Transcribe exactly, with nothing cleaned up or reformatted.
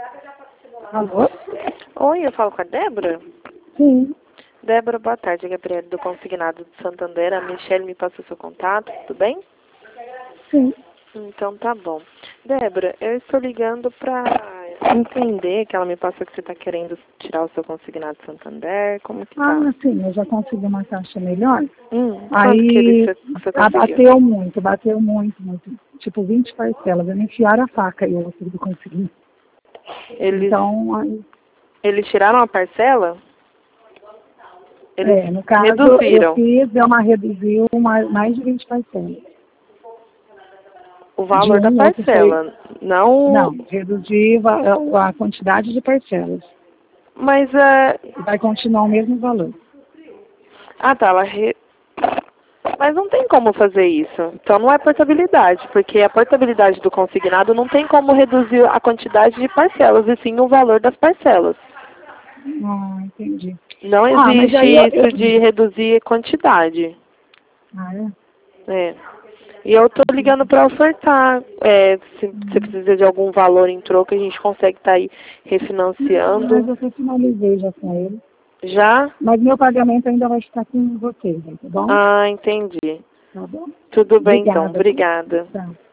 Alô? Oi, eu falo com a Débora? Sim. Débora, boa tarde. Gabriela do Consignado de Santander. A Michelle me passou seu contato, tudo bem? Sim. Então tá bom. Débora, eu estou ligando para entender que ela me passou que você está querendo tirar o seu Consignado de Santander. Como que tá? Ah, sim, eu já consegui uma taxa melhor. Hum, quanto que ele, Aí você, você conseguiu? bateu muito, bateu muito, muito. Tipo vinte parcelas. Eu me enfiaram a faca e eu consegui conseguir. Eles, Então, aí, eles tiraram a parcela? Eles é, no caso, eu reduziram fiz, deu uma reduziu mais, mais de vinte parcelas. o De valor da um outro foi. parcela, não... Não, reduzir a, a quantidade de parcelas. Mas é... Vai continuar o mesmo valor. Ah, tá, ela... Re... Mas não tem como fazer isso. Então não é portabilidade, porque a portabilidade do consignado não tem como reduzir a quantidade de parcelas, e sim o valor das parcelas. Ah, entendi. Não Ah, mas existe aí eu... isso de eu... reduzir quantidade. Ah, é? É. E eu tô ligando para ofertar. É, se você Hum. precisa de algum valor em troca, a gente consegue estar aí refinanciando. Mas eu até finalizei já com ele. Já? Mas meu pagamento ainda vai ficar com vocês, tá bom? Ah, entendi. Tá bom? Tudo bem então. Obrigada. Obrigada. Tá.